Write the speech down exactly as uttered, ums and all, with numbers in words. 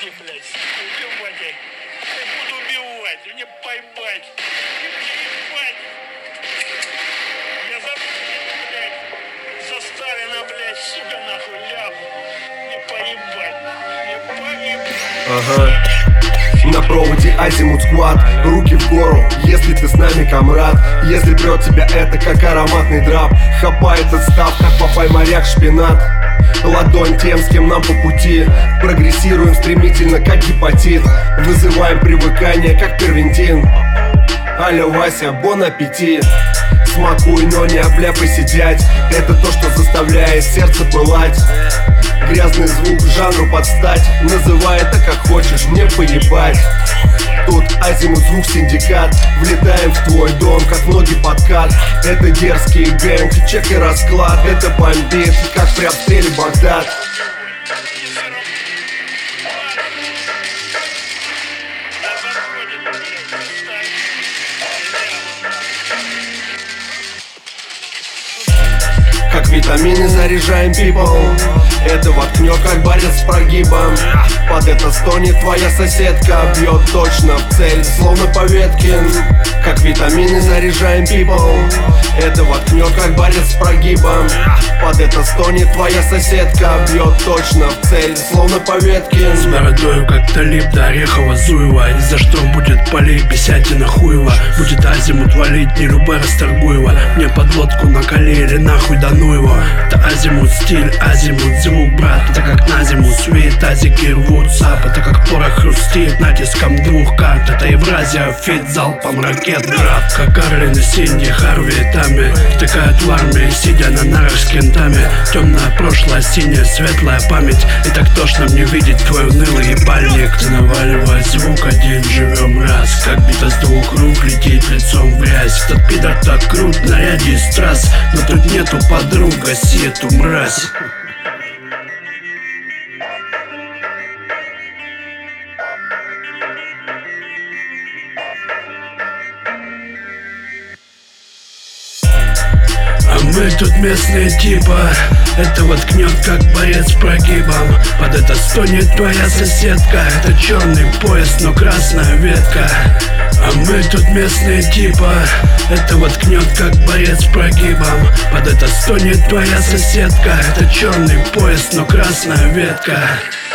Ой, блядь, убивать их. Я буду убивать, мне поймать. Ебать. Я забыл, блядь, за Сталина, блядь, сука, нахуй, ляп. Не поебать, не поебать. Ага. На проводе Азимут Сквад, руки в гору, если ты с нами, комрад. Если прет тебя это, как ароматный драп, хапает отстав, как папай моряк шпинат. Ладонь тем, с кем нам по пути. Прогрессируем стремительно, как гепатит. Вызываем привыкание, как первентин. Алло, Вася, бон аппетит. Смакуй, но не обляпай сидять. Это то, что заставляет сердце пылать. Грязный звук жанру подстать. Называй это как хочешь, мне поебать. Тут Азимут звук синдикат. Влетаем в твой дом, как ноги подкат. Это дерзкий гэнг, чек и расклад. Это бомбит, как при обстреле Багдад. Как витамины заряжаем people. Это воткнет, как борец с прогибом. Под это стонет твоя соседка. Бьет точно в цель, словно по ветке. Как витамины заряжаем people. Это воткнет, как борец с прогибом. Под это стонет твоя соседка. Бьет точно в цель, словно по ветке. С бородою, как Талиб до Орехова-Зуева. И за что будет полей, Бесятина хуева. Будет Азимут валить, не любой Расторгуева. Мне подводку накалили, нахуй да ну его. Это Азимут стиль, Азимут звук, брат. Это как на зиму свет, азики рвут сап. Это как порох хрустит натиском двух карт. Это Евразия, фит, залпом ракет, брат. Как Арлин и Синди, Харви и Тами втыкают в армии, сидя на нарах с кентами. Темное прошлое, синяя, светлая память. И так тошно мне видеть твой унылый ебальник. Ты наваливай звук один, живем раз. Как бита с двух рук летит лицом в грязь. Тот пидор так крут, наряде из трасс. Но тут нету подруг, гаси эту мразь. Мы тут местные типа. Это воткнет, как борец с прогибом. Под это стонет твоя соседка. Это черный пояс, но красная ветка. А мы тут местные типа. Это воткнет, как борец с прогибом. Под это стонет твоя соседка. Это черный пояс, но красная ветка.